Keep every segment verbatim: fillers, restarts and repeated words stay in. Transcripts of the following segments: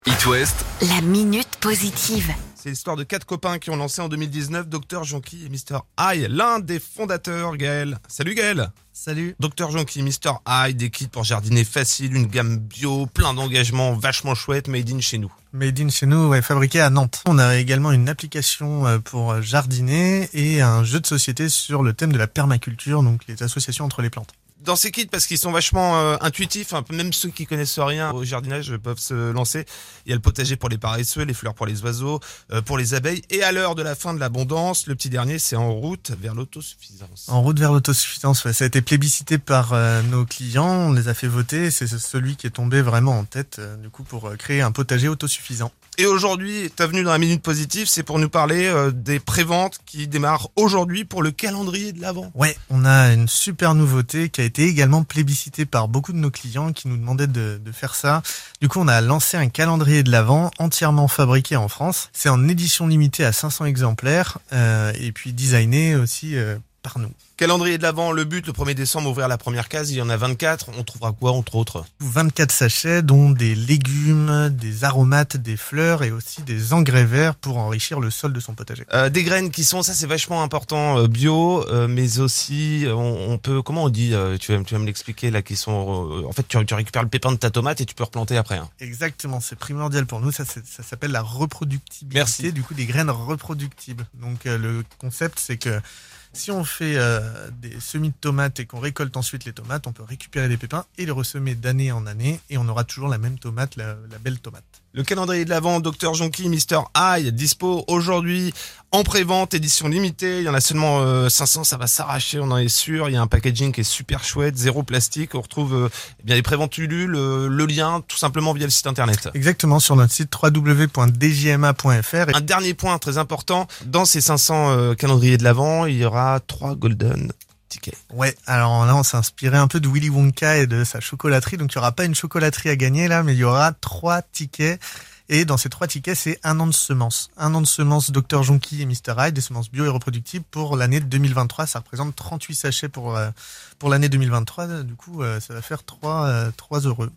It West, La minute positive. C'est l'histoire de quatre copains qui ont lancé en deux mille dix-neuf Docteur Jonky et Mister Hyde, l'un des fondateurs, Gaël. Salut Gaël. Salut. Docteur Jonky, Mister Hyde, des kits pour jardiner facile, une gamme bio, plein d'engagements, vachement chouette, made in chez nous. Made in chez nous, ouais, fabriqué à Nantes. On a également une application pour jardiner et un jeu de société sur le thème de la permaculture, donc les associations entre les plantes. Dans ces kits, parce qu'ils sont vachement euh, intuitifs, hein, même ceux qui connaissent rien au jardinage peuvent se lancer. Il y a le potager pour les paresseux, les fleurs pour les oiseaux, euh, pour les abeilles. Et à l'heure de la fin de l'abondance, le petit dernier, c'est en route vers l'autosuffisance. En route vers l'autosuffisance, ouais, ça a été plébiscité par euh, nos clients, on les a fait voter, c'est celui qui est tombé vraiment en tête, euh, du coup, pour euh, créer un potager autosuffisant. Et aujourd'hui, ta venue dans la Minute Positive, c'est pour nous parler euh, des préventes qui démarrent aujourd'hui pour le calendrier de l'Avent. Ouais, on a une super nouveauté qui a été également plébiscitée par beaucoup de nos clients qui nous demandaient de, de faire ça. Du coup, on a lancé un calendrier de l'Avent entièrement fabriqué en France. C'est en édition limitée à cinq cents exemplaires euh, et puis designé aussi euh, par nous. Calendrier de l'Avent, le but, le premier décembre, ouvrir la première case, il y en a vingt-quatre. On trouvera quoi, entre autres? vingt-quatre sachets, dont des légumes, des aromates, des fleurs et aussi des engrais verts pour enrichir le sol de son potager. Euh, des graines qui sont, ça c'est vachement important, euh, bio, euh, mais aussi, on, on peut, comment on dit, euh, tu vas, tu vas me l'expliquer, là, qui sont, euh, en fait, tu, tu récupères le pépin de ta tomate et tu peux replanter après. Hein. Exactement, c'est primordial pour nous, ça, ça s'appelle la reproductibilité. Merci. Du coup, des graines reproductibles. Donc, euh, le concept, c'est que si on fait euh, des semis de tomates et qu'on récolte ensuite les tomates, on peut récupérer les pépins et les ressemer d'année en année et on aura toujours la même tomate, la, la belle tomate. Le calendrier de l'Avent, Docteur Jonky, Mister Hyde, dispo aujourd'hui en pré-vente, édition limitée. Il y en a seulement euh, cinq cents, ça va s'arracher, on en est sûr. Il y a un packaging qui est super chouette, zéro plastique. On retrouve euh, eh bien les préventes Ulule, euh, le lien tout simplement via le site internet. Exactement, sur notre site w w w point d j m a point f r. Un dernier point très important, dans ces cinq cents euh, calendriers de l'Avent, il y aura trois golden tickets. Ouais, alors là on s'est inspiré un peu de Willy Wonka et de sa chocolaterie, donc il n'y aura pas une chocolaterie à gagner là, mais il y aura trois tickets. Et dans ces trois tickets, c'est un an de semences. Un an de semences Docteur Jonky et Mister Hyde, des semences bio et reproductibles pour l'année deux mille vingt-trois. Ça représente trente-huit sachets pour, euh, pour l'année deux mille vingt-trois. Du coup, euh, ça va faire trois, euh, trois heureux.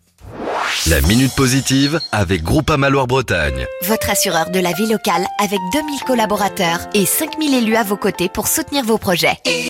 la Minute Positive avec Groupama Loire-Bretagne. Votre assureur de la vie locale avec deux mille collaborateurs et cinq mille élus à vos côtés pour soutenir vos projets.